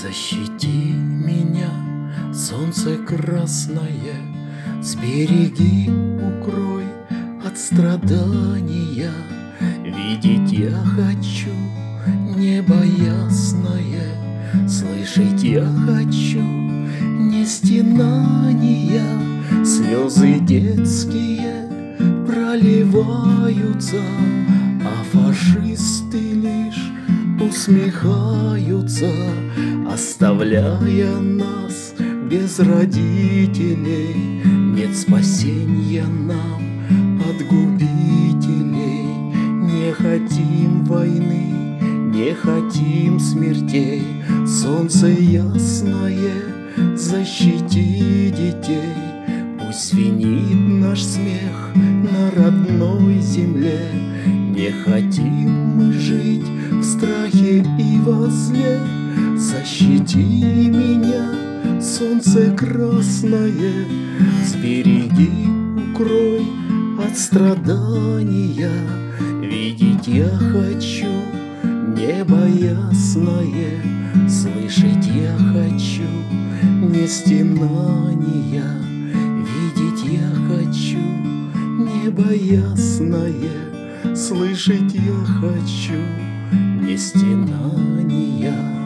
Защити меня, солнце красное, сбереги, укрой от страдания. Видеть я хочу небо ясное, слышать я хочу не стенания. Слезы детские проливаются, а фашисты лишь усмехаются, оставляя нас без родителей. Нет спасения нам от губителей. Не хотим войны, не хотим смертей. Солнце ясное, защити детей. Пусть звенит наш смех на родной земле. Не хотим мы жить в страхе и во зле. Защити меня, солнце красное, сбереги, укрой от страдания. Видеть я хочу небо ясное, слышать я хочу не стенания. Видеть я хочу небо ясное, слышать я хочу не стенания.